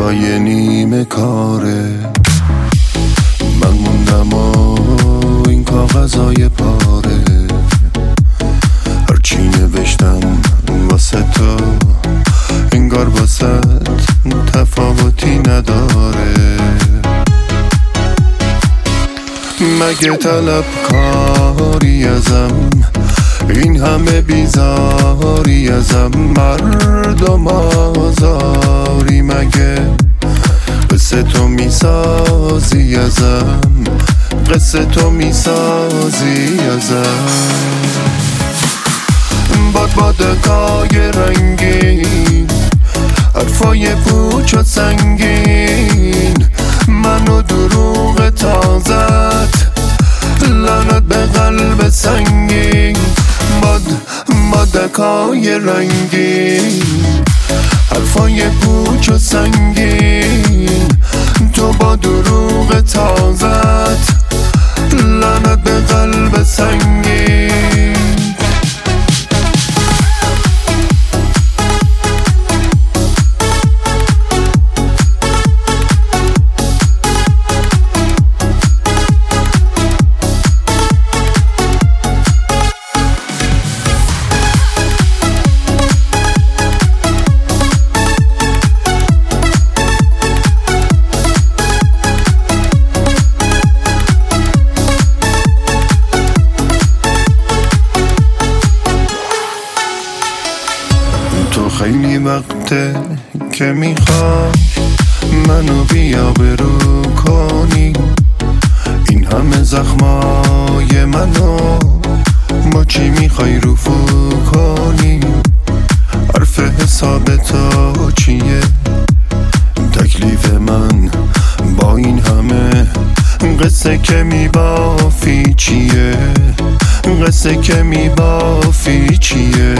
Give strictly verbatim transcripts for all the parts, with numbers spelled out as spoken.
روزای نیمه کاره من موندم و این کاغذای پاره هرچی نوشتم واسه تو انگار واسه تفاوتی نداره. مگه طلب کاری ازم این همه بیزاری ازم مردم آزاری مگه قصه تو میسازی ازم قصه تو میسازی ازم باد بادکای رنگین حرفای پوچ و سنگین منو دروغ تازت لعنت به قلب سنگین باد بادکای رنگین حرفای پوچ و سنگین تو با دروغ تازت لعنت به قلب سنگین. تو خیلی وقته که میخوای منو بیا برو کنی این همه زخمای منو با چی میخوای رفو کنی حرف حساب تو چیه تکلیف من با این همه قصه که میبافی چیه قصه که میبافی چیه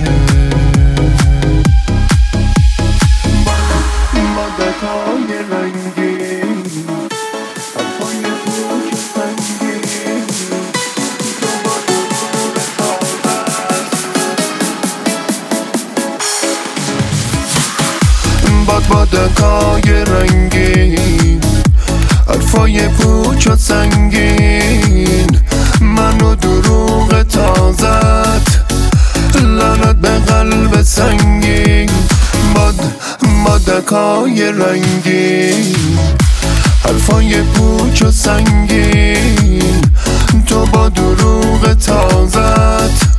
باد بادکای رنگین حرفای پوچ و سنگین منو دروغ تازت لعنت به قلب سنگین باد بادکای رنگین حرفای پوچ و سنگین تو با دروغ تازت